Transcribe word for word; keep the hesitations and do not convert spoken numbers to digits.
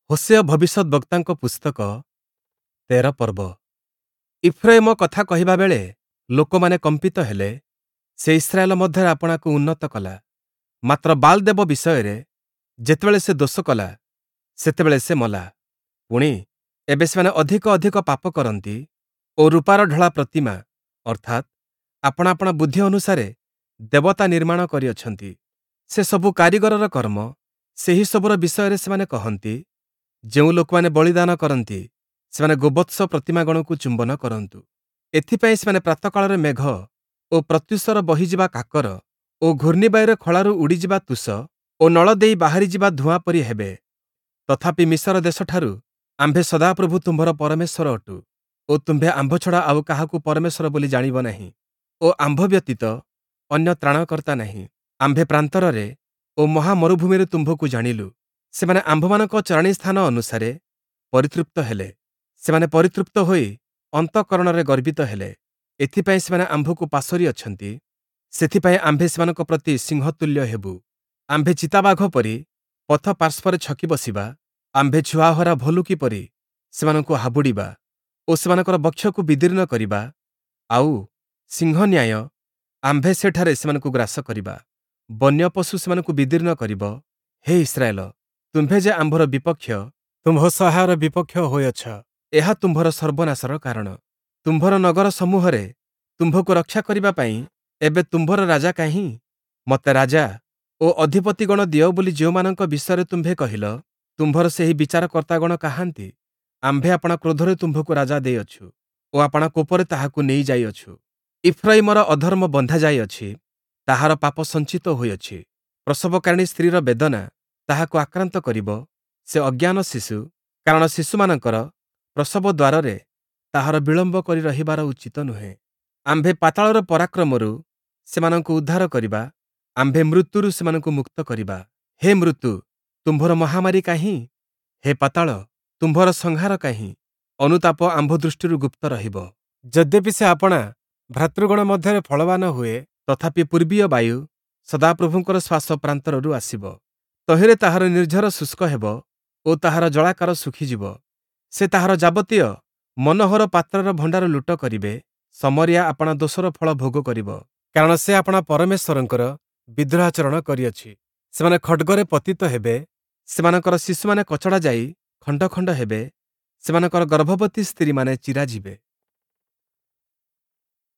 Hoshea ଭବିଷ୍ୟଦ୍ବକ୍ତାଙ୍କ ପୁସ୍ତକ ତେର ପର୍ବ। ଇଫ୍ରାଇମ କଥା କହିବା ବେଳେ ଲୋକମାନେ କମ୍ପିତ ହେଲେ, ସେ ଇସ୍ରାଏଲ ମଧ୍ୟରେ ଆପଣାକୁ ଉନ୍ନତ କଲା। ମାତ୍ର ବାଲ୍ ଦେବ ବିଷୟରେ ଯେତେବେଳେ ସେ ଦୋଷ କଲା, ସେତେବେଳେ ସେ ମଲା। ପୁଣି ଏବେ ସେମାନେ ଅଧିକ ଅଧିକ ପାପ କରନ୍ତି ଓ ରୂପାର ଢଳା ପ୍ରତିମା ଅର୍ଥାତ୍ ଆପଣା ଆପଣା ବୁଦ୍ଧି ଅନୁସାରେ ଦେବତା ନିର୍ମାଣ କରିଅଛନ୍ତି। ସେ ସବୁ କାରିଗରର କର୍ମ, ସେହି ସବୁର ବିଷୟରେ ସେମାନେ କହନ୍ତି। ଯେଉଁ ଲୋକମାନେ ବଳିଦାନ କରନ୍ତି, ସେମାନେ ଗୋବତ୍ସ ପ୍ରତିମାଗଣକୁ ଚୁମ୍ବନ କରନ୍ତୁ। ଏଥିପାଇଁ ସେମାନେ ପ୍ରାତଃକାଳରେ ମେଘ ଓ ପ୍ରତ୍ୟୁଷର ବହିଯିବା କାକର ଓ ଘୂର୍ଣ୍ଣିବାୟୁରେ ଖଳାରୁ ଉଡ଼ିଯିବା ତୁଷ ଓ ନଳ ଦେଇ ବାହାରିଯିବା ଧୂଆଁ ପରି ହେବେ। ତଥାପି ମିଶର ଦେଶଠାରୁ ଆମ୍ଭେ ସଦାପ୍ରଭୁ ତୁମ୍ଭର ପରମେଶ୍ୱର ଅଟୁ ଓ ତୁମ୍ଭେ ଆମ୍ଭ ଛଡ଼ା ଆଉ କାହାକୁ ପରମେଶ୍ୱର ବୋଲି ଜାଣିବ ନାହିଁ ଓ ଆମ୍ଭ ବ୍ୟତୀତ ଅନ୍ୟ ତ୍ରାଣକର୍ତ୍ତା ନାହିଁ। ଆମ୍ଭେ ପ୍ରାନ୍ତରରେ ଓ ମହା ମରୁଭୂମିରେ ତୁମ୍ଭକୁ ଜାଣିଲୁ। ସେମାନେ ଆମ୍ଭମାନଙ୍କ ଚରାଣୀ ସ୍ଥାନ ଅନୁସାରେ ପରିତୃପ୍ତ ହେଲେ। ସେମାନେ ପରିତୃପ୍ତ ହୋଇ ଅନ୍ତଃକରଣରେ ଗର୍ବିତ ହେଲେ। ଏଥିପାଇଁ ସେମାନେ ଆମ୍ଭକୁ ପାଶୋରି ଅଛନ୍ତି। ସେଥିପାଇଁ ଆମ୍ଭେ ସେମାନଙ୍କ ପ୍ରତି ସିଂହତୁଲ୍ୟ ହେବୁ। ଆମ୍ଭେ ଚିତାବାଘ ପରି ପଥ ପାର୍ଶ୍ୱରେ ଛକି ବସିବା। ଆମ୍ଭେ ଛୁଆହରା ଭଲୁକି ପରି ସେମାନଙ୍କୁ ହାବୁଡ଼ିବା ଓ ସେମାନଙ୍କର ବକ୍ଷକୁ ବିଦୀର୍ଣ୍ଣ କରିବା। ଆଉ ସିଂହ ନ୍ୟାୟ ଆମ୍ଭେ ସେଠାରେ ସେମାନଙ୍କୁ ଗ୍ରାସ କରିବା। ବନ୍ୟ ପଶୁ ସେମାନଙ୍କୁ ବିଦୀର୍ଣ୍ଣ କରିବ। ହେ ଇସ୍ରାଏଲ, ତୁମ୍ଭେ ଯେ ଆମ୍ଭର ବିପକ୍ଷ, ତୁମ୍ଭ ସହାୟର ବିପକ୍ଷ ହୋଇଅଛ। ଏହା ତୁମ୍ଭର ସର୍ବନାଶର କାରଣ। ତୁମ୍ଭର ନଗର ସମୂହରେ ତୁମ୍ଭକୁ ରକ୍ଷା କରିବା ପାଇଁ ଏବେ ତୁମ୍ଭର ରାଜା କାହିଁ? ମତେ ରାଜା ଓ ଅଧିପତିଗଣ ଦିଅ ବୋଲି ଯେଉଁମାନଙ୍କ ବିଷୟରେ ତୁମ୍ଭେ କହିଲ, ତୁମ୍ଭର ସେହି ବିଚାରକର୍ତ୍ତାଗଣ କାହାନ୍ତି? ଆମ୍ଭେ ଆପଣା କ୍ରୋଧରେ ତୁମ୍ଭକୁ ରାଜା ଦେଇଅଛୁ ଓ ଆପଣା କୋପରେ ତାହାକୁ ନେଇ ଯାଇଅଛୁ। ଇଫ୍ରାଇମର ଅଧର୍ମ ବନ୍ଧା ଯାଇଅଛି, ତାହାର ପାପ ସଞ୍ଚିତ ହୋଇଅଛି। ପ୍ରସବକାରିଣୀ ସ୍ତ୍ରୀର ବେଦନା ତାହାକୁ ଆକ୍ରାନ୍ତ କରିବ। ସେ ଅଜ୍ଞାନ ଶିଶୁ, କାରଣ ଶିଶୁମାନଙ୍କର ପ୍ରସବ ଦ୍ୱାରରେ ତାହାର ବିଳମ୍ବ କରି ରହିବାର ଉଚିତ ନୁହେଁ। ଆମ୍ଭେ ପାତାଳର ପରାକ୍ରମରୁ ସେମାନଙ୍କୁ ଉଦ୍ଧାର କରିବା। ଆମ୍ଭେ ମୃତ୍ୟୁରୁ ସେମାନଙ୍କୁ ମୁକ୍ତ କରିବା। ହେ ମୃତ୍ୟୁ, ତୁମ୍ଭର ମହାମାରୀ କାହିଁ? ହେ ପାତାଳ, ତୁମ୍ଭର ସଂହାର କାହିଁ? ଅନୁତାପ ଆମ୍ଭ ଦୃଷ୍ଟିରୁ ଗୁପ୍ତ ରହିବ। ଯଦ୍ୟପି ସେ ଆପଣା ଭ୍ରାତୃଗଣ ମଧ୍ୟରେ ଫଳବାନ ହୁଏ, ତଥାପି ପୂର୍ବୀୟ ବାୟୁ ସଦାପ୍ରଭୁଙ୍କର ଶ୍ୱାସ ପ୍ରାନ୍ତରରୁ ଆସିବ। ତହିଁରେ ତାହାର ନିର୍ଝର ଶୁଷ୍କ ହେବ ଓ ତାହାର ଜଳାକାର ଶୁଖିଯିବ। ସେ ତାହାର ଯାବତୀୟ ମନୋହର ପାତ୍ରର ଭଣ୍ଡାର ଲୁଟ କରିବେ। ସମରିଆ ଆପଣା ଦୋଷର ଫଳ ଭୋଗ କରିବ, କାରଣ ସେ ଆପଣା ପରମେଶ୍ୱରଙ୍କର ବିଦ୍ରୋହାଚରଣ କରିଅଛି। ସେମାନେ ଖଡ୍ଗରେ ପତିତ ହେବେ। ସେମାନଙ୍କର ଶିଶୁମାନେ କଚଡ଼ା ଯାଇ ଖଣ୍ଡ ଖଣ୍ଡ ହେବେ। ସେମାନଙ୍କର ଗର୍ଭବତୀ ସ୍ତ୍ରୀମାନେ ଚିରାଯିବେ।